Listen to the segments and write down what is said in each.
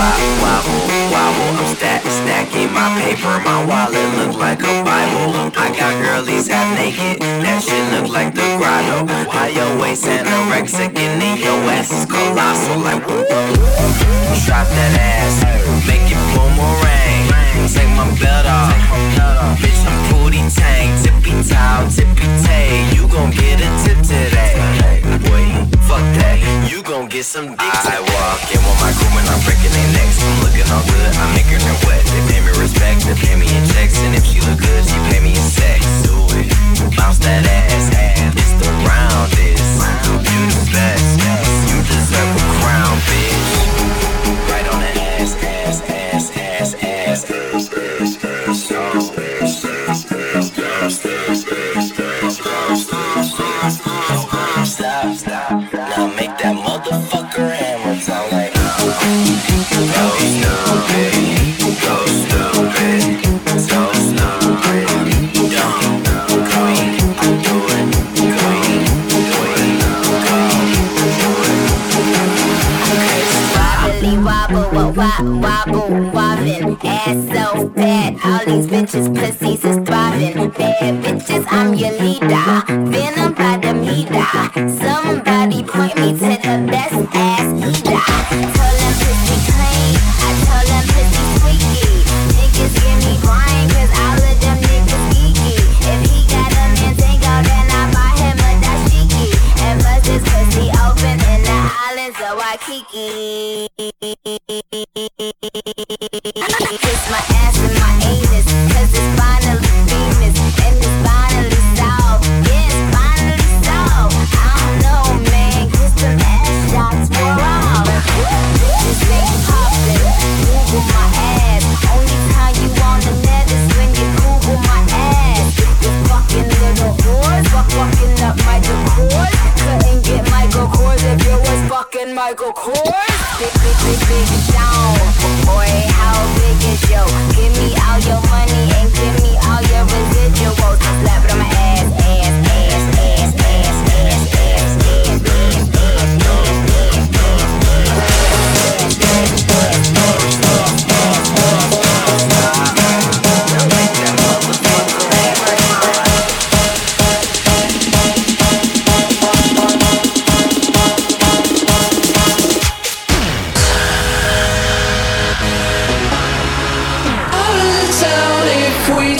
wobble, wobble. I'm stacking my paper. My wallet look like a Bible. I got girlies half naked. That shit look like the grotto. How your waist anorexic and then your ass is colossal. Like drop that ass, make it boomerang. Take my belt off, bitch I'm booty tang. Tippy toe, tippy tay. You gon' get a tip today. Boy, fuck that. You gon' get some dick. I walk in with my crew and I'm breaking their necks. I'm looking all good, I'm making her wet. They pay me respect, they pay me in checks. And if she look good, she pay me in sex. Do it, bounce that ass. It's the roundest. You the best, you deserve a crown, bitch. Right on that ass, ass, ass, ass, ass, ass, ass, stop. Now make that motherfucker hammer sound like go stupid, go stupid, so stupid, dumb, queen, do it, queen, do it, Wobbly wobble, wobble, wobbin', ass so fat. All these bitches' pussies is throbbing. Bad bitches, I'm your leader. Venom by the meter. Somebody point me to the best ass eater. Told them pussy clean, I told them pussy squeaky. Niggas give me brain, cause all of them niggas geeky. If he got a Mantango, then I buy him a dashiki. And bust his pussy open in the islands of Waikiki. Kiss my ass and my anus, cause it's finally famous. And it's finally solved, yeah, it's finally solved. I don't know, man, get some ass shots for all. Bitches ain't poppin', Google my ass. Only time you on the net is when you Google my ass. You fucking little whores, fucking up Michael Kors. Couldn't get Michael Kors if you was fucking Michael Kors. Big Sean, boy, how big is yo? Give me all your money and give me all your residuals. Slap it on my ass, ass, ass, ass, ass, ass, ass, ass, If we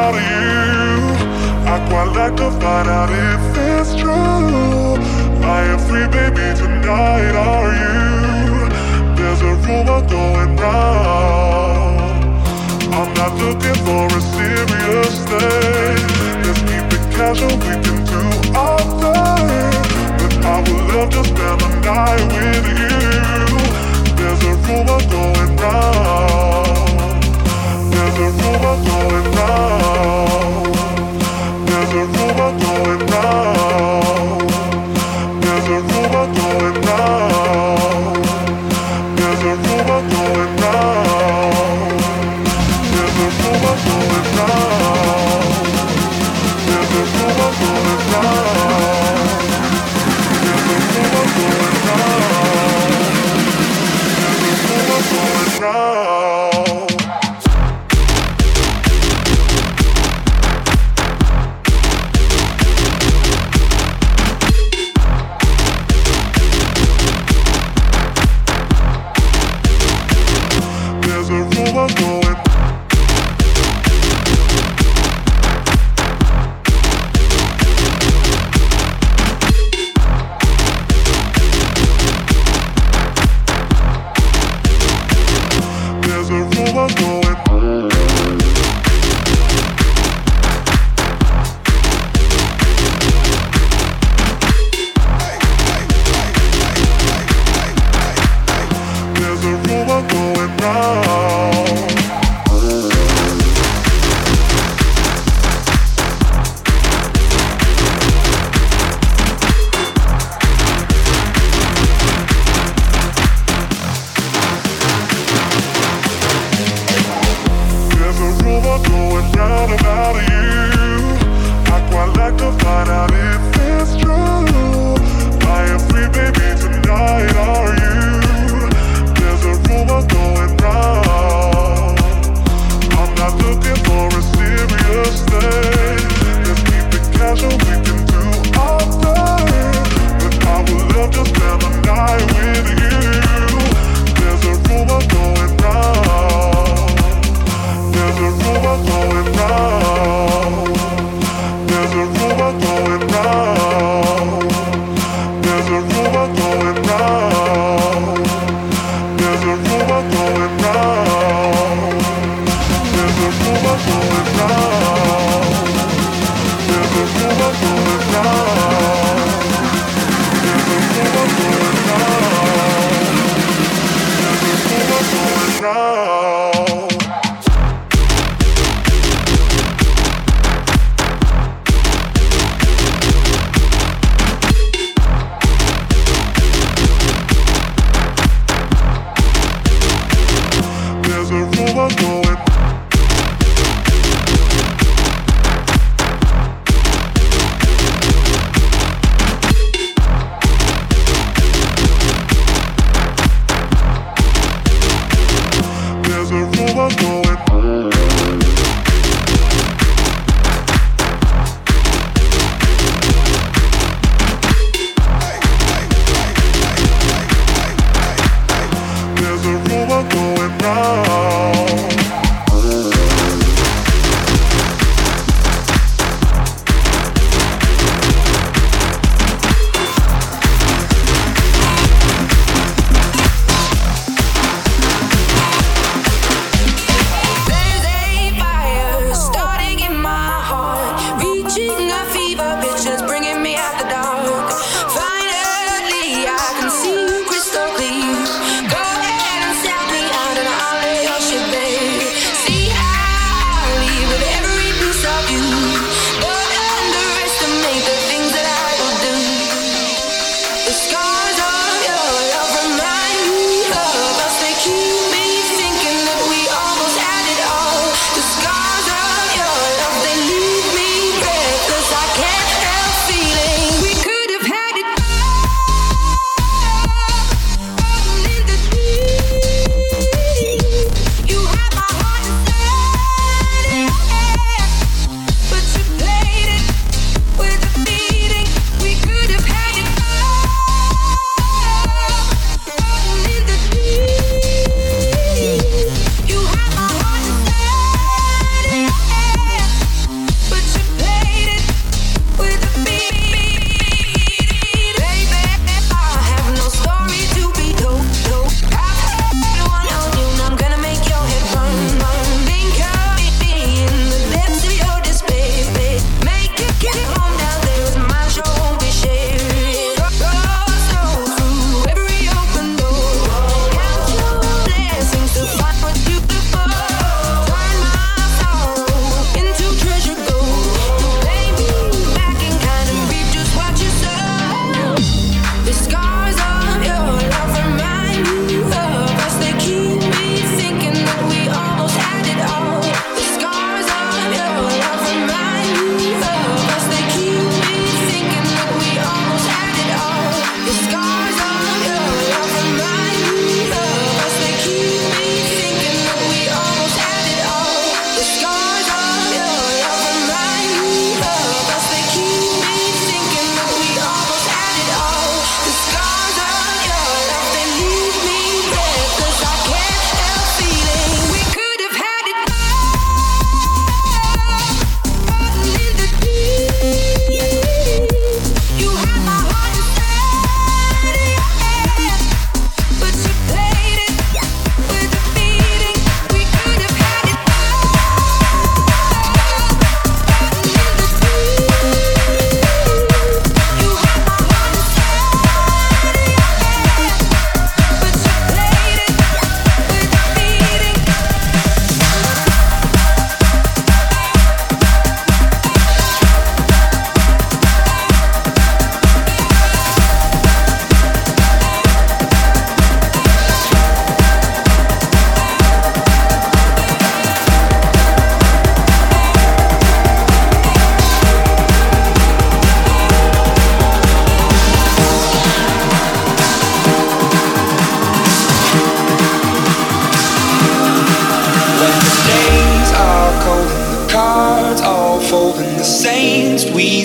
about you. I quite like to find out if it's true. I am free, baby, tonight, are you? There's a rumor going round. I'm not looking for a serious thing. Let's keep it casual, we can do our thing. But I would love to spend the night with you. There's a rumor going round. There's a rumor going round. There's a rumor going round. There's a rumor going round. There's a rumor going round. There's a rumor going round. There's a rumor going round. There's a rumor going round. There's a rumor going round. There's a rumor going. There's a rumor going. There's a rumor going round. There's a rumor going round about you. I quite like to find out if it's true. I am free, baby, tonight, are you? There's a rumor going round. I'm not looking for a serious thing. Let's keep it casual, we can do our thing. But I would love to spend the night with you. There's a rumor going round. There's a rumor going round. There's a rumor going round. There's a rumor going round. There's a rumor going round. There's a rumor going round. There's a rumor going round. There's a rumor going round. There's a rumor going round. There's a rumor going. There's a rumor going. There's a rumor going round. There's a fire starting in my heart, reaching a fever pitch that's bringing me out the dark. Finally, I can see you crystal clear. Go ahead and sell me out and I'll lay your shit bare. See how I leave with every piece of you. Don't underestimate the things that I will do. The scars of your love remind me of us. They keep me thinking that we almost had it all. The scars of your love, they leave me breathless. I can't help feeling we could have had it all. Rolling in the deep. You had my heart inside, but you played it with a beating. We could have had it all.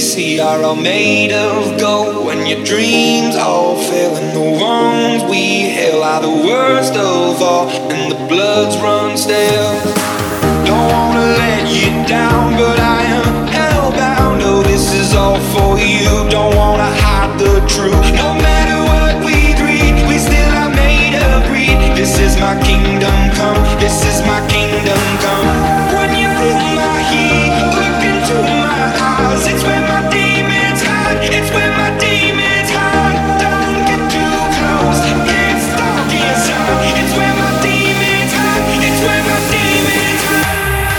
see are all made of gold. When your dreams all fail and the wrongs we hail are the worst of all, and the bloods run stale. Don't wanna let you down, but I am hellbound. Oh, this is all for you. Don't wanna hide the truth. No matter what we greed, we still are made of greed. This is my kingdom come. This is my kingdom come. When you feel my heat, look into my eyes. It's where my demons hide. It's where my demons hide. Don't get too close. It's dark inside. It's where my demons hide. It's where my demons hide.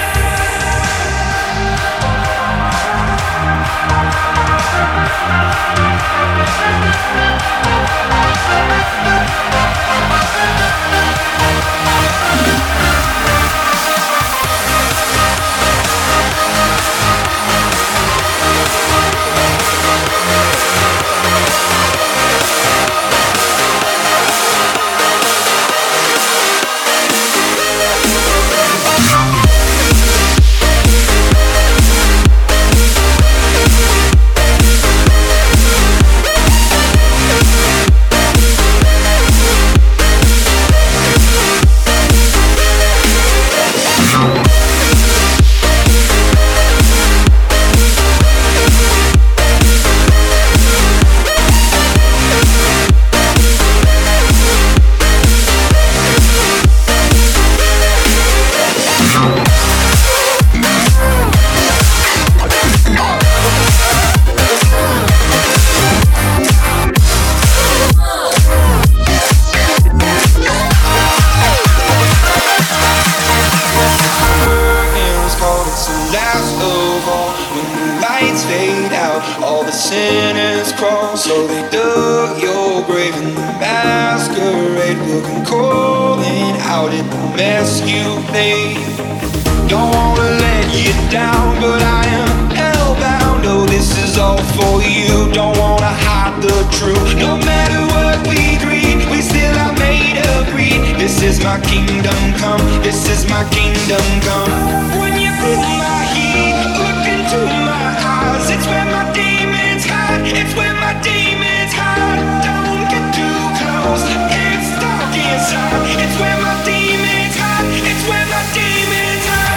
All the sinners crawl, so they dug your grave in the masquerade, looking calling out at the mess you made. Don't wanna let you down, but I am hellbound. Oh, this is all for you. Don't wanna hide the truth. No matter what we greed, we still are made of greed. This is my kingdom come. This is my kingdom come. When you feel my heat, look into my eyes. It's where my demons hide. It's where my demons hide. Don't get too close. It's dark inside. It's where my demons hide. It's where my demons hide.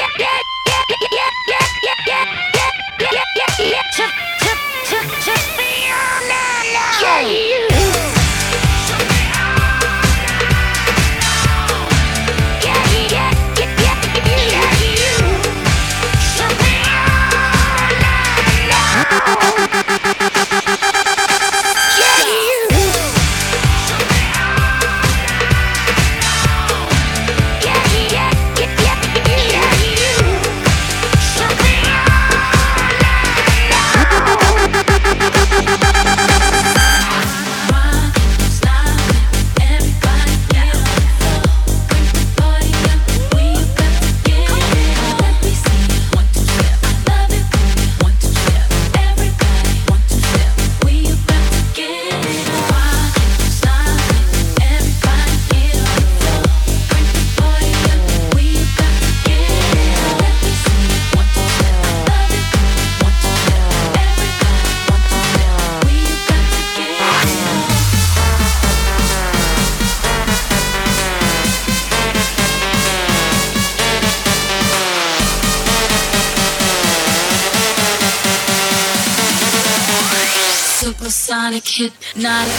Supersonic hypnotic.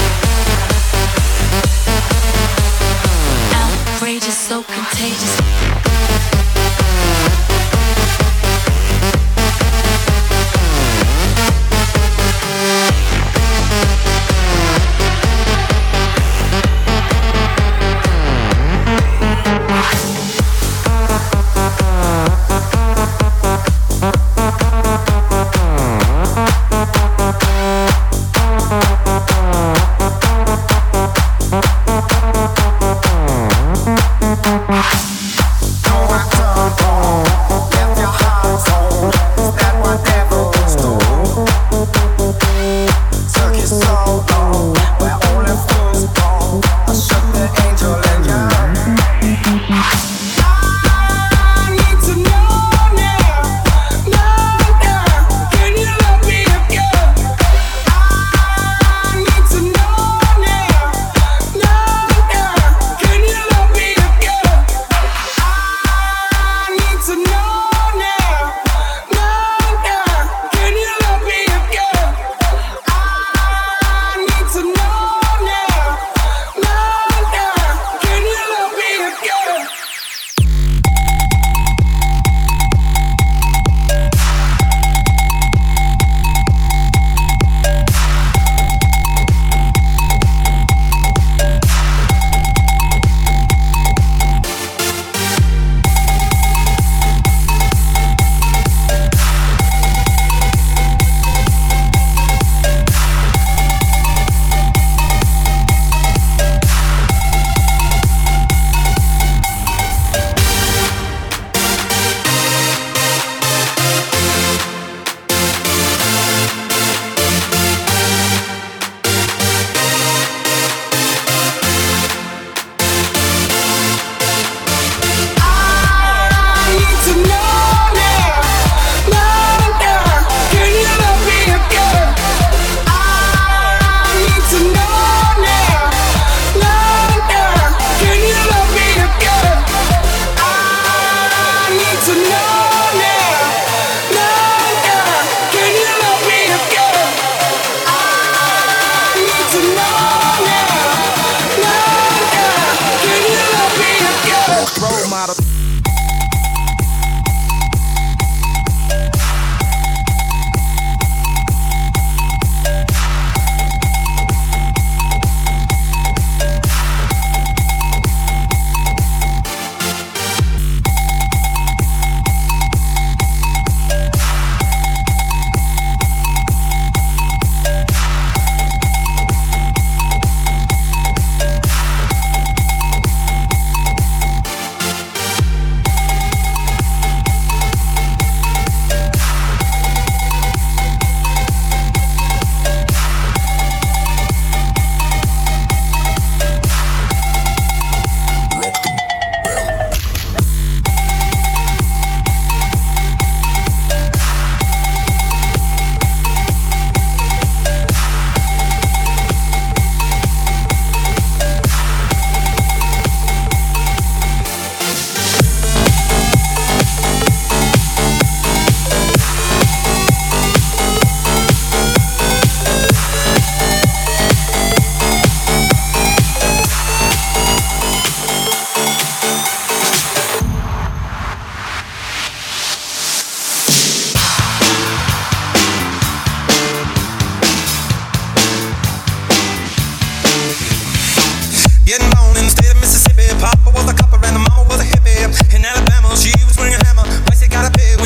Outrageous, so contagious.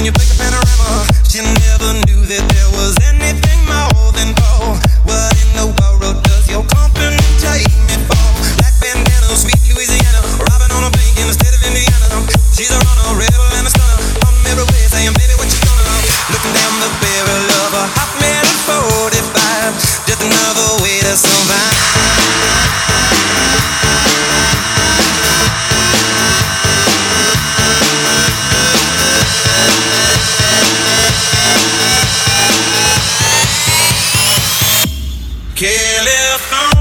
you play the panorama, she never knew that there was anything more than gold. What in the world does your company take me for? Black bandana, sweet Louisiana, robbing on a bank in the state of Indiana. She's a runner, rebel and a stunner, on every way saying, baby, what you gonna? Looking down the barrel of a hot man at 45, just another way to survive. California.